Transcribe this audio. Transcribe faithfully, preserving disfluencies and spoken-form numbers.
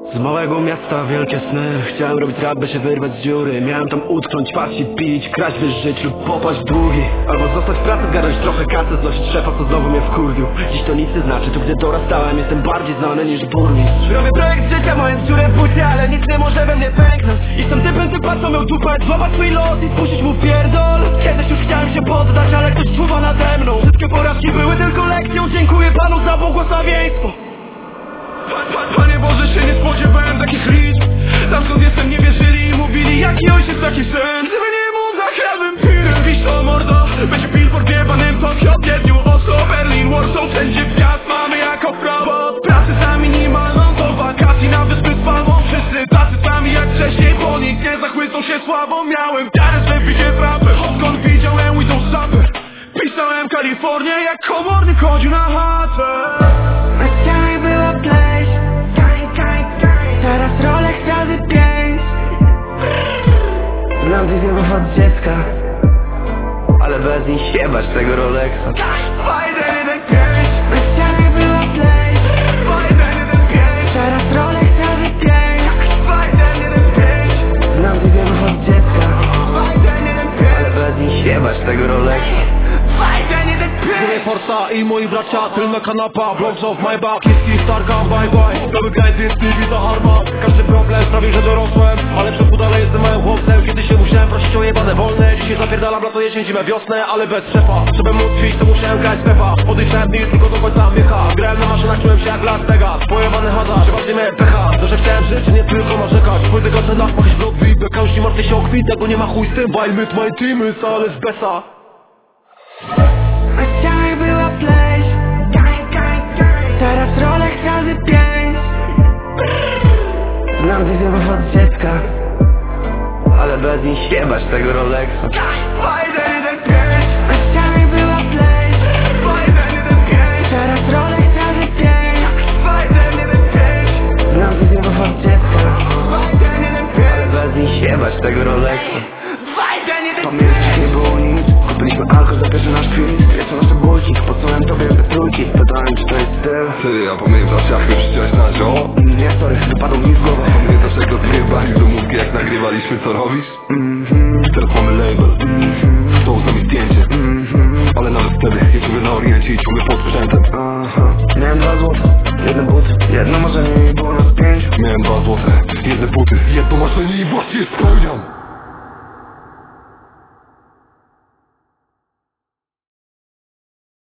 Z małego miasta wielkie sny. Chciałem robić rap, by się wyrwać z dziury. Miałem tam utknąć, paść i pić, kraść, wyżyć lub popaść w długi. Albo zostać w pracy, zgarnąć trochę kasy, znosić szefa, co znowu mnie wkurwił. Dziś to nic nie znaczy, tu gdzie dorastałem jestem bardziej znany niż burmistrz. Robię projekt życia, mając dziurę w bucie, ale nic nie może we mnie pęknąć. I z tym typem typa, co miał dupę, złapać swój los i spuścić mu pierdol. Kiedyś już chciałem się poddać, ale ktoś czuwa nade mną. Wszystkie porażki były tylko lekcją, dziękuję Panu za błogosławieństwo. Panie Boże, się nie spodziewałem takich liczb. Tam skąd jestem nie wierzyli i mówili, jaki ojciec, taki syn. Gdyby nie mu zakradłem pirem, pisz to mordo. Będzie billboard jebanym Tokio, Wiedniu, Oslo, Berlin, Warsaw. Wszędzie wjazd mamy jako prawo. Od pracy za minimalną, do wakacji na wyspy z palmą. Wszyscy tacy sami jak wcześniej, bo nikt nie zachwycą się sławą. Miałem wiarę, że widzę rapem. Odkąd widziałem Widow Sapę, pisałem Kalifornię, jak komornik chodził na chatę. Znam tych zjebów od dziecka, ale bez nich jebać tego Rolexa. Fajny jeden pięć, Na ścianie była play. fajny jeden pięć, Teraz Rolex razy pięć. fajny jeden pięć, Znam tych zjebów od dziecka, fajny jeden pięć, ale bez nich jebać tego Rolexa. fajny jeden pięć. Forsa i moi bracia, tylna kanapa, vlogs of my back, jest starka, bye bye. Nowy grind jest T V za harma. Każdy problem sprawi, że dorosłem, ale przepół dalej jestem małym chłopcem. Kiedyś się musiałem prosić o jebane wolne. Dzisiaj zapierdalam lato, jesień, zimę, wiosnę, ale bez szefa. Żeby móc ćwiczyć, to musiałem grać pepa. Odliczałem dni tylko do końca miecha. Grałem na maszynach, czułem się jak Las Vegas. Pojebany hazard, bardziej miałem pecha. To, że chciałem żyć, nie tylko narzekać. W płytych ocenach pochyć blok widok. Każdy martwy się o kwit, tego nie ma chuj z tym. While my my team is ale z besa. Na ścianie była play. Teraz Rolex razy pięć. Znam tych zjebów od dziecka, ale bez nich jebać tego Rolexa. Fajny jeden pięć, Na ścianie była play. fajny jeden pięć, Teraz Rolex razy pięć. fajny jeden pięć, Znam tych zjebów od dziecka, fajny jeden pięć, bez nich jebać tego Rolexa. fajny jeden Pamiętasz, nie było nic. Kupiliśmy alkohol za pierwszy nasz kwit. Jest to nasze bójki, posłałem tobie te trójki. Pytałem, czy to jest styl. Ty, a pamiętasz jak mnie przyciąłeś na zioło? Nie, sorry, wypadło mi z głowy. Pamiętasz jak odgrywali do mózgi, jak nagrywaliśmy co robisz? Mhm, Teraz mamy label, mhm, to z nami zdjęcie. mhm. Ale nawet wtedy ja ciągle na oriencie i ciągle pod sprzętem. Aha, miałem dwa złote, jeden but, jedno marzenie i było nas pięć. Miałem dwa złote, jedne buty, jedno marzenie i właśnie je spełniam.